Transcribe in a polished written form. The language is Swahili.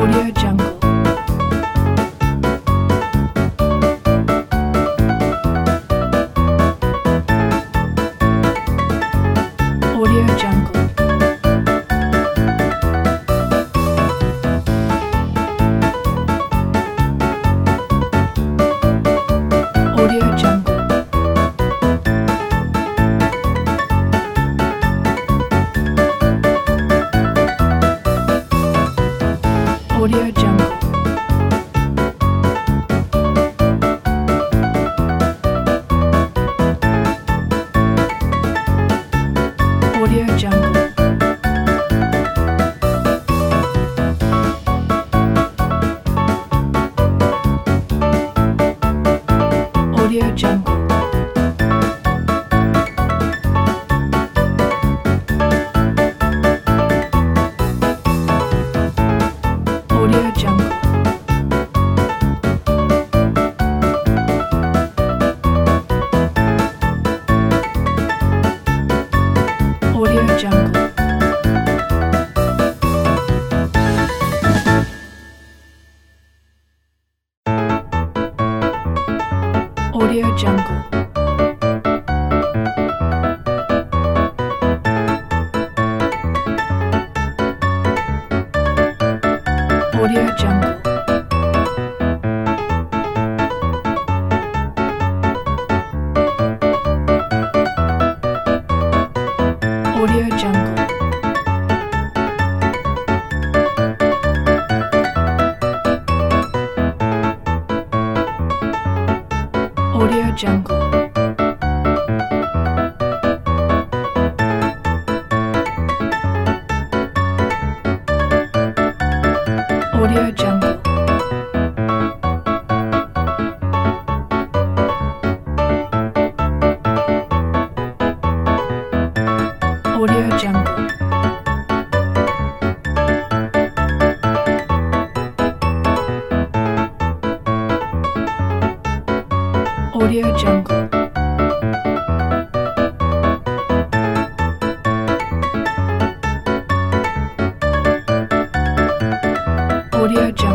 Audio Jungle. Audio Jungle. Audio Jungle. Audio Jungle. Audio Jungle. Audio Jungle. Audio Jungle. Audio Jungle. Audio Jungle. Audio Jungle. Audio Jungle. Audio Jungle. Audio Jungle. Audio Jungle. Audio Jungle. Audio Jungle.